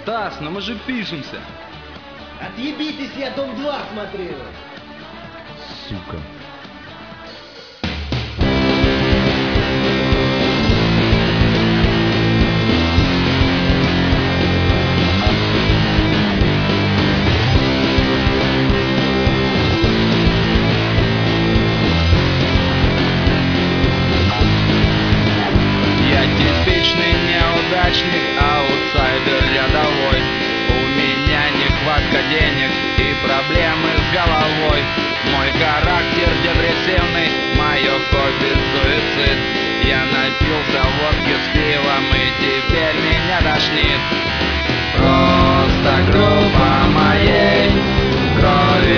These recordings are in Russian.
Стас, но мы же пишемся. Отъебитесь, я Дом 2 смотрел. Сука. Я типичный неудачник, аутсайдер рядовой. У меня нехватка денег и проблемы с головой. Мой характер депрессивный, мое хобби суицид. Я напился водки с пивом и теперь меня тошнит. Просто группа моей крови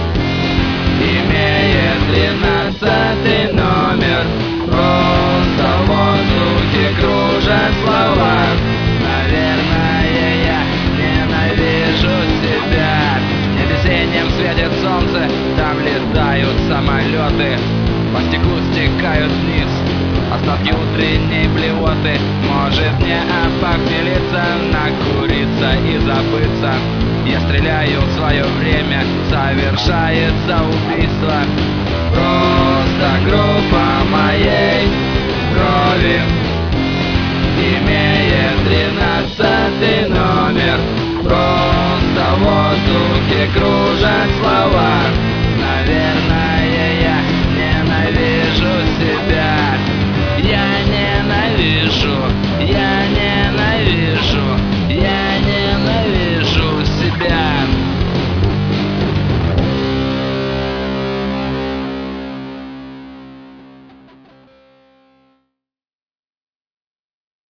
имеет 13 номер. Просто в воздухе кружат слова. Наверное, я ненавижу себя. Над весенним светит солнце, там летают самолеты. По стеклу стекают вниз остатки утренней блевоты. Может мне опохмелиться, накуриться и забыться. Я стреляю в свое время, совершается убийство. Просто группа моей крови